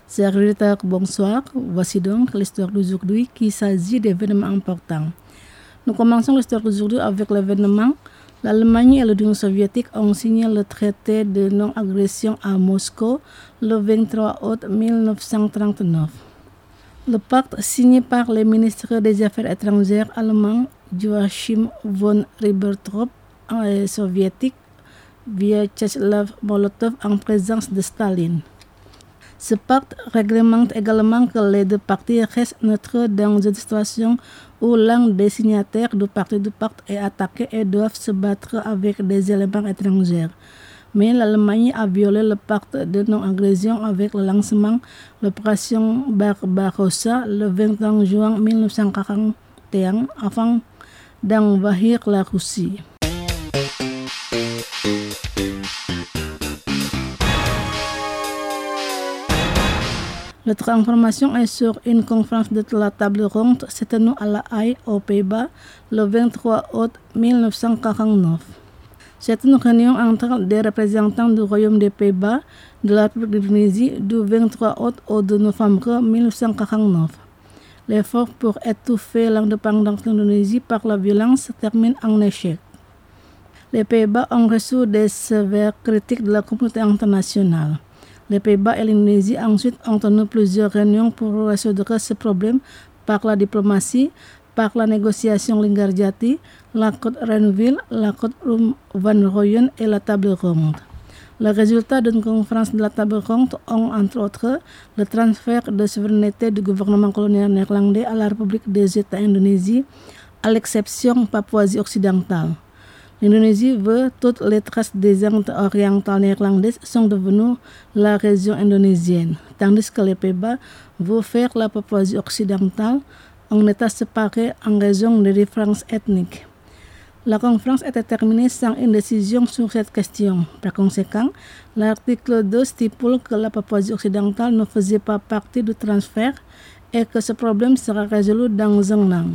Chers auditeurs, bonsoir. Voici donc l'histoire d'aujourd'hui qui s'agit d'événements importants. Nous commençons l'histoire d'aujourd'hui avec l'événement. L'Allemagne et l'Union soviétique ont signé le traité de non-agression à Moscou le 23 août 1939. Le pacte signé par les ministres des Affaires étrangères allemands Joachim von Ribbentrop et soviétique Vyacheslav Molotov en présence de Staline. Ce pacte réglemente également que les deux parties restent neutres dans une situation où l'un des signataires du parti du pacte est attaqué et doivent se battre avec des éléments étrangers. Mais l'Allemagne a violé le pacte de non-agression avec le lancement de l'opération Barbarossa le 21 juin 1941 afin d'envahir la Russie. Notre information est sur une conférence de la table ronde se tenue à La Haye, aux Pays-Bas, le 23 août 1949. C'est une réunion entre des représentants du Royaume des Pays-Bas, de la République d'Indonésie, du 23 août au 2 novembre 1949. L'effort pour étouffer l'indépendance de l'Indonésie par la violence termine en échec. Les Pays-Bas ont reçu des sévères critiques de la communauté internationale. Les Pays-Bas et l'Indonésie ensuite ont tenu plusieurs réunions pour résoudre ce problème par la diplomatie, par la négociation Linggarjati, l'accord Renville, l'accord Van Rooyen et la table ronde. Les résultats d'une conférence de la table ronde ont entre autres le transfert de souveraineté du gouvernement colonial néerlandais à la République des États Indonésie, à l'exception Papouasie occidentale. L'Indonésie veut toutes les traces des Indes orientales néerlandaises sont devenues la région indonésienne, tandis que les Pays-Bas veulent faire la Papouasie occidentale un État séparé en raison des différences ethniques. La conférence était terminée sans une décision sur cette question. Par conséquent, l'article 2 stipule que la Papouasie occidentale ne faisait pas partie du transfert et que ce problème sera résolu dans un an.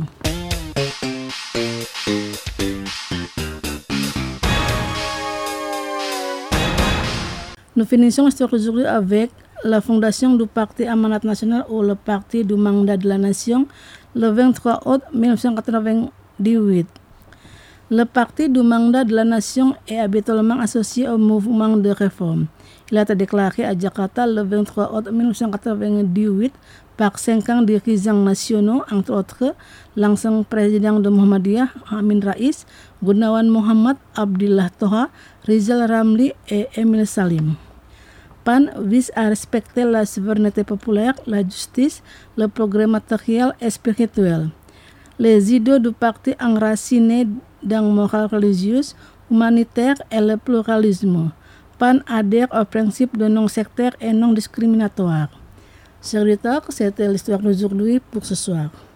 Nous finissons l'histoire aujourd'hui avec la fondation du Parti Amanat Nasional ou le Parti du Mandat de la Nation le 23 août 1998. Le Parti du Mandat de la Nation est habituellement associé au mouvement de réforme. Il a été déclaré à Jakarta le 23 août 1998 par 5 dirigeants nationaux, entre autres l'ancien président de Muhammadiyah, Amin Rais, Gunawan Muhammad, Abdillah Toha, Rizal Ramli et Emil Salim. PAN vise à respecter la souveraineté populaire, la justice, le progrès matériel et spirituel. Les idées du parti enracinés dans la morale religieuse, humanitaire et le pluralisme. PAN adhère au principe de non-sectaire et non discriminatoire. Chers auditeurs, c'était l'histoire d'aujourd'hui pour ce soir.